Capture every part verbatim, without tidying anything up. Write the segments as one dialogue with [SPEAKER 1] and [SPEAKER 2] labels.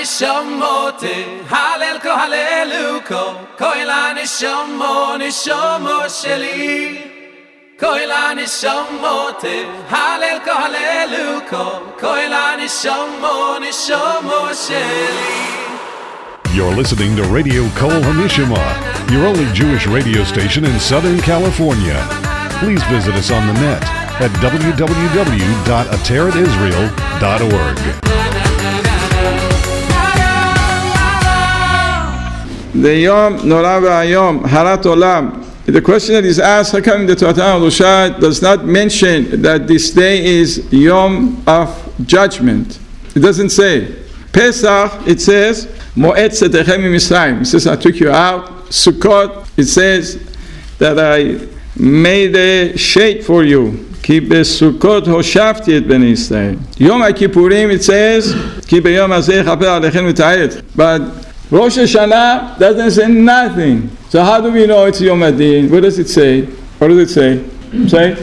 [SPEAKER 1] nishamote halel ko haleluko koila nishamo nishamo sheli koila nishamote halel ko haleluko koila nishamo nishamo sheli.
[SPEAKER 2] You're listening to Radio Kol HaNishama, your only Jewish radio station in Southern California. Please visit us on the net at w w w dot ateret israel dot org.
[SPEAKER 3] The Yom Norah V'Hayom Harat Olam. The question that is asked, how come the Torah Roshah does not mention that this day is Yom of Judgment? It doesn't say. Pesach, it says, Moed Tzedechem Mitzrayim. It says, I took you out. Sukkot, it says that I made a shade for you. Ki beSukkot hoshafti et bnei Yisrael. Yom HaKippurim, it says, Ki beyom hazeh chaper alechem v'tayet. But Rosh Hashanah doesn't say nothing. So how do we know it's Yom Adin? What does it say? What does it say? Say?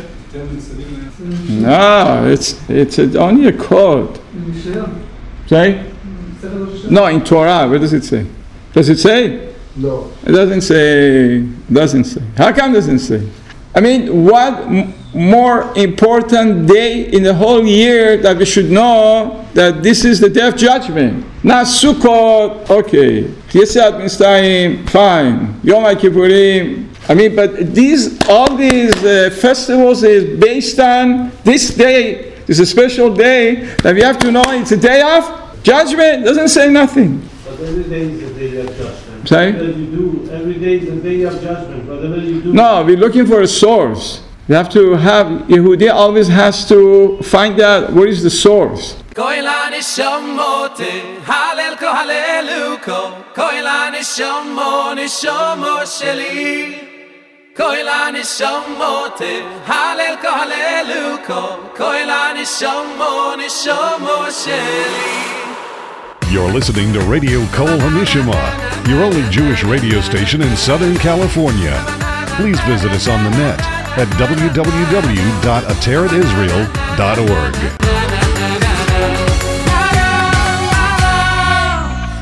[SPEAKER 3] No, it's it's only a code. Say? No, in Torah. What does it say? Does it say?
[SPEAKER 4] No.
[SPEAKER 3] It doesn't say. Doesn't say. How come it doesn't say? I mean, what m- more important day in the whole year that we should know that this is the day of judgment? Not Sukkot, okay. Yetziat Mitzrayim, fine. Yom HaKippurim. I mean, but these, all these uh, festivals is based on this day. It's a special day that we have to know it's a day of judgment. It doesn't say nothing.
[SPEAKER 4] But every day is a day of judgment.
[SPEAKER 3] Sorry?
[SPEAKER 4] Whatever you do, every day is a day of judgment. Whatever you do.
[SPEAKER 3] No, we're looking for a source. We have to have, Yehudi always has to find out what is the source.
[SPEAKER 1] Koila nishamote halel ko haleluko koila nishamo nishamo sheli koila nishamote halel ko haleluko koila nishamo nishamo sheli.
[SPEAKER 2] You're listening to Radio Kol HaNishama, your only Jewish radio station in Southern California. Please visit us on the net at w w w dot ateret israel dot org.